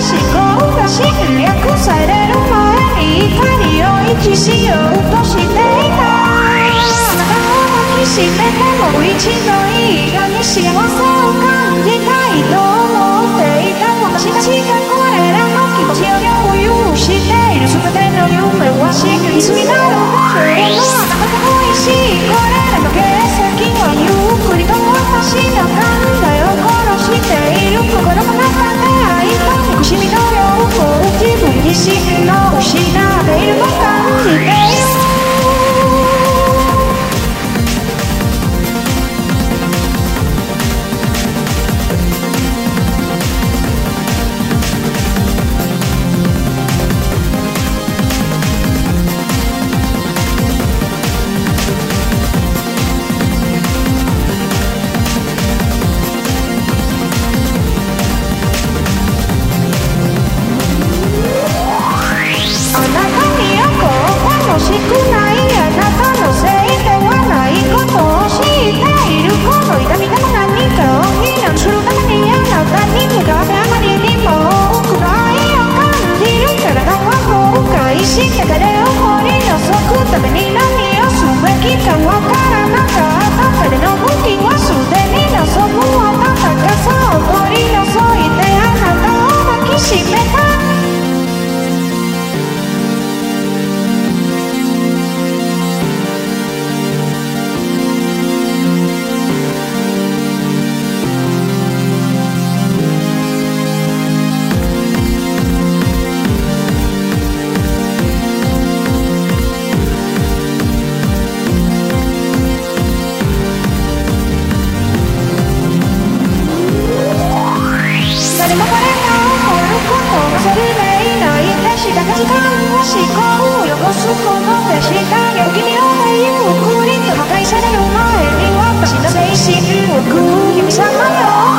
考が侵略される前に怒りを維持しようとしていた。あなたを抱きしめてもう一度いいがに幸せを感じたいと思っていた。私たちがこれらの気持ちを共有している全ての夢は真実になる場所。あなたが恋しいこれらの形跡はゆっくりと私の考えを殺している。心の中で愛と憎しみの両方自分自身の失っていると感じている。欲しくないあなたのせいではないことを知っている。この痛みでも何かを非難するためにあなたに向かってあまりにも多くの愛を感じる。体は崩壊して彼を掘り除くために何をすべきかわからなかった。彼の武器はすでに望む温かさを取り除いてあなたを抱きしめた。誰も彼が怒ることがそれでいないでしたが時間は思考を汚すことでした。良きにゆっくりと破壊される前に私の精神を食う君様よ。